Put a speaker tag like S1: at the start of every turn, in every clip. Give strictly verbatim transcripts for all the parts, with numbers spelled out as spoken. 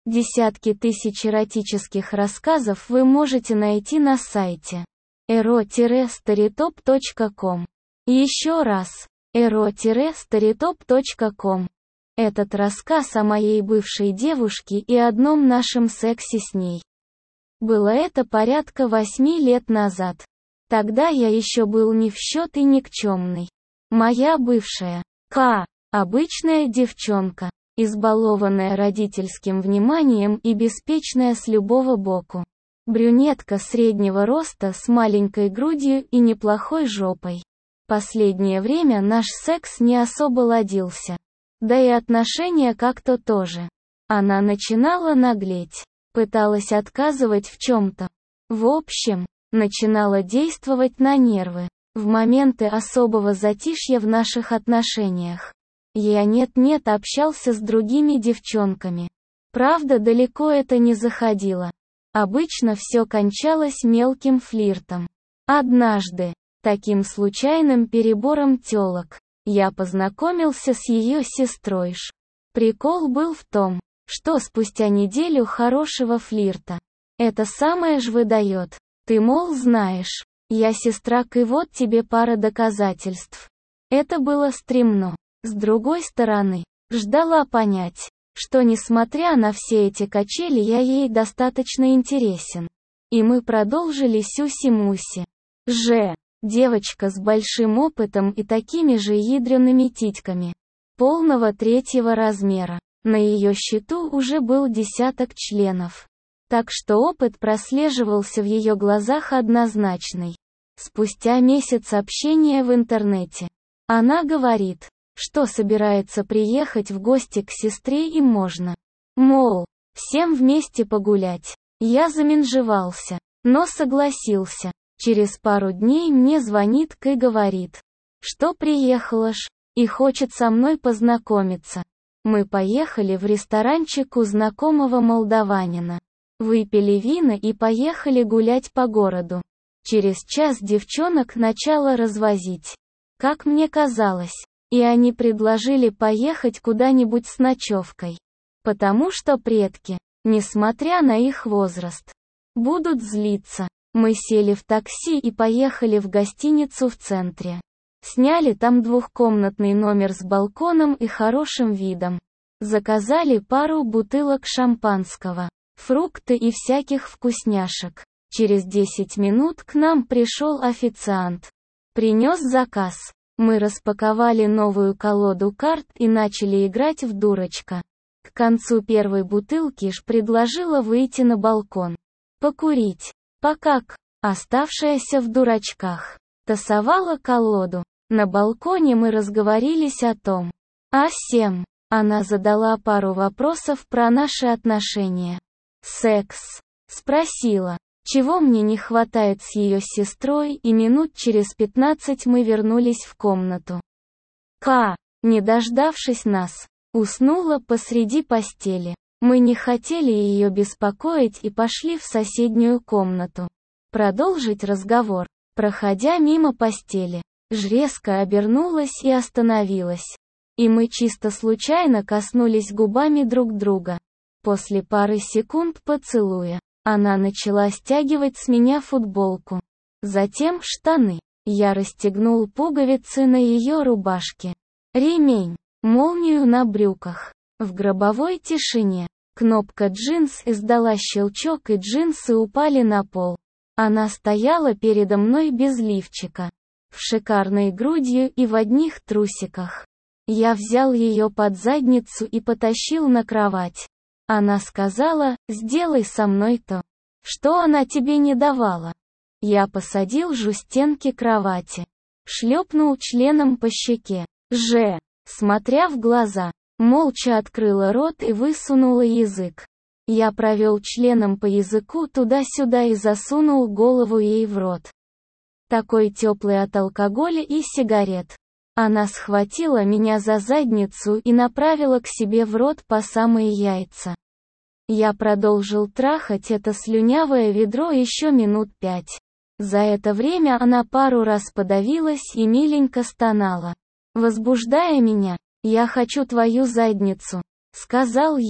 S1: Десятки тысяч эротических рассказов вы можете найти на сайте эро старитоп точка ком. Еще раз, эро старитоп точка ком. Этот рассказ о моей бывшей девушке и одном нашем сексе с ней. Было это порядка восьми лет назад. Тогда я еще был не в счет и никчемный. Моя бывшая, К, обычная девчонка, избалованная родительским вниманием и беспечная с любого боку. Брюнетка среднего роста с маленькой грудью и неплохой жопой. Последнее время наш секс не особо ладился. Да и отношения как-то тоже. Она начинала наглеть, пыталась отказывать в чем-то. В общем, начинала действовать на нервы. В моменты особого затишья в наших отношениях. Я нет-нет общался с другими девчонками. Правда, далеко это не заходило. Обычно все кончалось мелким флиртом. Однажды, таким случайным перебором тёлок, я познакомился с ее сестрой. Ш. Прикол был в том, что спустя неделю хорошего флирта, это самое ж выдает. Ты, мол, знаешь, я сестра, и вот тебе пара доказательств. Это было стремно. С другой стороны, ждала понять, что несмотря на все эти качели, я ей достаточно интересен. И мы продолжили сюси-муси. Ж. Девочка с большим опытом и такими же ядрёными титьками. Полного третьего размера. На ее счету уже был десяток членов. Так что опыт прослеживался в ее глазах однозначный. Спустя месяц общения в интернете, она говорит, что собирается приехать в гости к сестре и можно, мол, всем вместе погулять. Я заменжевался, но согласился. Через пару дней мне звонит К и говорит, что приехала ж, и хочет со мной познакомиться. Мы поехали в ресторанчик у знакомого молдаванина. Выпили вина и поехали гулять по городу. Через час девчонок начало развозить. Как мне казалось. И они предложили поехать куда-нибудь с ночевкой. Потому что предки, несмотря на их возраст, будут злиться. Мы сели в такси и поехали в гостиницу в центре. Сняли там двухкомнатный номер с балконом и хорошим видом. Заказали пару бутылок шампанского, фрукты и всяких вкусняшек. Через десять минут к нам пришел официант. Принес заказ. Мы распаковали новую колоду карт и начали играть в дурачка. К концу первой бутылки ж предложила выйти на балкон. Покурить. Пока К, оставшаяся в дурачках, тасовала колоду. На балконе мы разговорились о том, о сем. Она задала пару вопросов про наши отношения. Секс. Спросила, чего мне не хватает с ее сестрой, и минут через пятнадцать мы вернулись в комнату. К, не дождавшись нас, уснула посреди постели. Мы не хотели ее беспокоить и пошли в соседнюю комнату. Продолжить разговор. Проходя мимо постели, Ж резко обернулась и остановилась. И мы чисто случайно коснулись губами друг друга. После пары секунд поцелуя, она начала стягивать с меня футболку. Затем штаны. Я расстегнул пуговицы на ее рубашке. Ремень. Молнию на брюках. В гробовой тишине. Кнопка джинс издала щелчок, и джинсы упали на пол. Она стояла передо мной без лифчика, в шикарной грудью и в одних трусиках. Я взял ее под задницу и потащил на кровать. Она сказала, сделай со мной то, что она тебе не давала. Я посадил Жу стенки кровати. Шлепнул членом по щеке. Ж, смотря в глаза, молча открыла рот и высунула язык. Я провел членом по языку туда-сюда и засунул голову ей в рот. Такой теплый от алкоголя и сигарет. Она схватила меня за задницу и направила к себе в рот по самые яйца. Я продолжил трахать это слюнявое ведро еще минут пять. За это время она пару раз подавилась и миленько стонала, возбуждая меня. «Я хочу твою задницу», — сказал я.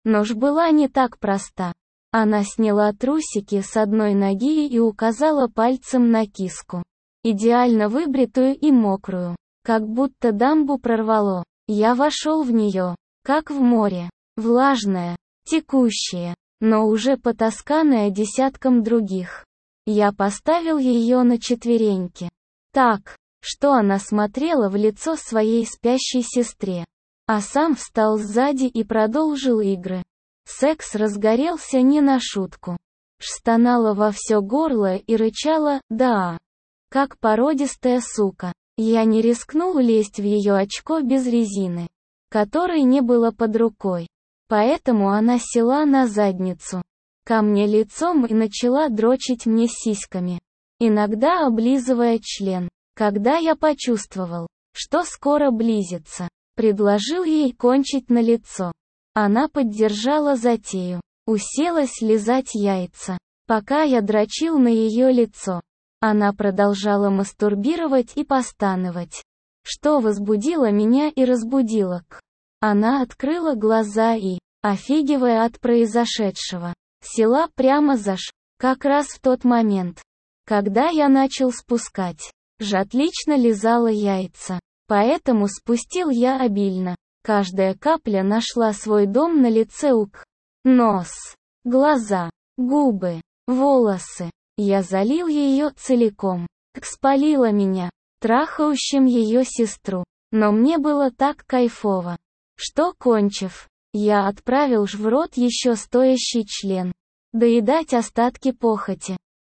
S1: Нож была не так проста. Она сняла трусики с одной ноги и указала пальцем на киску. Идеально выбритую и мокрую. Как будто дамбу прорвало. Я вошел в нее, как в море. Влажное, текущее, но уже потасканное десятком других. Я поставил ее на четвереньки. Так, что она смотрела в лицо своей спящей сестре. А сам встал сзади и продолжил игры. Секс разгорелся не на шутку. Стонала во все горло и рычала «да», как породистая сука. Я не рискнул лезть в ее очко без резины, которой не было под рукой. Поэтому она села на задницу ко мне лицом и начала дрочить мне сиськами, иногда облизывая член. Когда я почувствовал, что скоро близится, предложил ей кончить на лицо. Она поддержала затею, уселась лизать яйца, пока я дрочил на ее лицо. Она продолжала мастурбировать и постановать, что возбудило меня и разбудило к. Она открыла глаза и, офигевая от произошедшего, села прямо за ш. Как раз в тот момент, когда я начал спускать. Ж отлично лизала яйца, поэтому спустил я обильно. Каждая капля нашла свой дом на лице у к. Нос, глаза, губы, волосы. Я залил ее целиком. К спалила меня, трахающим ее сестру. Но мне было так кайфово, что, кончив, я отправил ж в рот еще стоящий член. Доедать остатки похоти.